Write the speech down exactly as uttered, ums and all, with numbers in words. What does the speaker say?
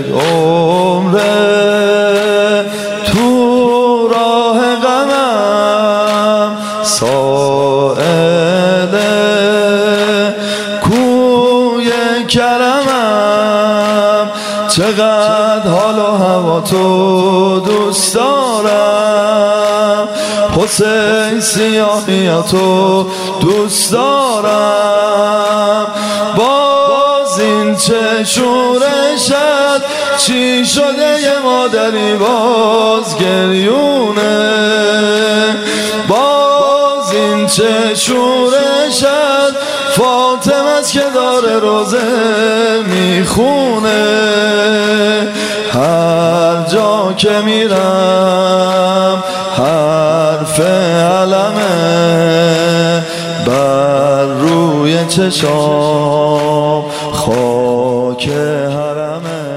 عمره تو راه غمم سائل کوی کرمم. چقدر حال و هوا تو دوست دارم، حسین سیاهیاتو دوست دارم. باز این چه شورشت چی شده یه مادری باز گریونه. باز این چه شورشت فاطمه‌ست که داره روزه میخونه. هر جا که میرم حرف علمه بر روی چشام خاک حرمه.